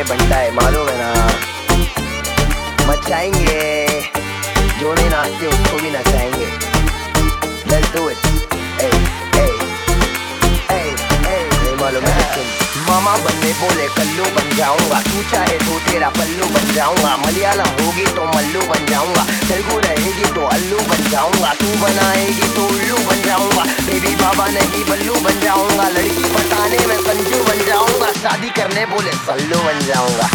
बंटा है, मालूम है ना। मचाएंगे, जो नहीं नाचते उसको भी नचाएंगे। Let's do it. Hey, hey, hey, hey. नहीं मालूम है लेकिन मामा बनने बोले कल्लू बन जाऊंगा, तू चाहे तो तेरा पल्लू बन जाऊंगा। मलयालम होगी तो मल्लू बन जाऊंगा, तेलुगु रहेगी तो अल्लू बन जाऊंगा। तू बनाएगी तो उल्लू बन जाऊंगा, बेबी बाबा नहीं बल्लू बन जाऊंगा। लड़की पटाने में संजू बन जाऊंगा, शादी करने बोले सल्लू बन जाऊंगा।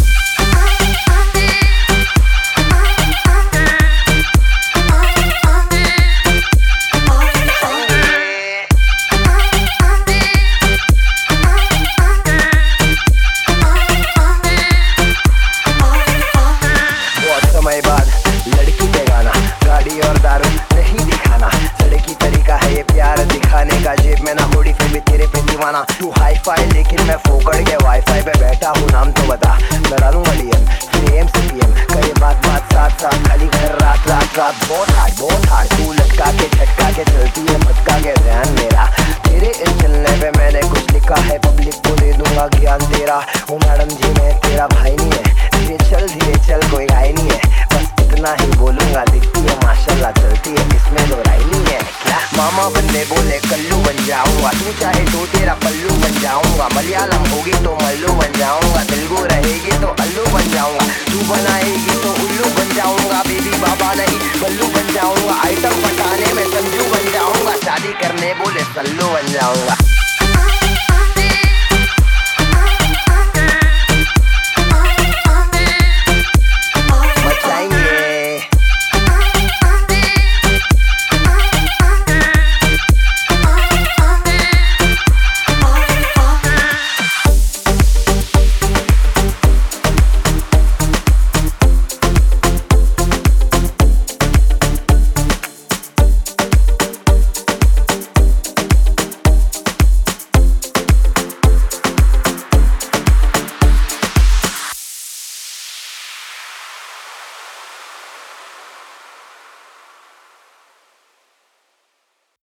समय बाद लड़की पे गाना, गाड़ी और दारू नहीं दिखाना। लड़की तरीका है ये प्यार दिखाने का, जेब में ना होड़ी फिर भी तेरे पे दीवाना। तू हाई फाई लेकिन मैं फोकड़ के वाईफाई पे बैठा हूँ, नाम तो बता। मैं डालूंगा डीएम फिर एम से पीएम, करे बात बात साथ साथ, खाली घर रात रात रात। बहुत हार्ड तू लटका के झटका के चलती है, भटका के ध्यान मेरा। तेरे इस चलने पे मैंने कुछ लिखा है, पब्लिक को दे दूंगा ज्ञान तेरा। वो मैडम जी मैं तेरा भाई नहीं है, धीरे चल कोई घाई नहीं है। इतना ही बोलूंगा, दिखती है माशाल्लाह, चलती है इसमें दो राय नहीं है क्या। मामा बनने बोले कल्लू बन जाऊंगा, तू चाहे तो तेरा पल्लू बन जाऊंगा। मलयालम होगी तो मल्लू बन जाऊंगा, तेलुगु रहेगी तो अल्लू बन जाऊंगा। तू बनाएगी तो उल्लू बन जाऊंगा, बेबी बाबा नहीं बल्लू बन जाऊंगा। आइटम पटाने में संजू बन जाऊंगा, शादी करने बोले सल्लू बन जाऊंगा।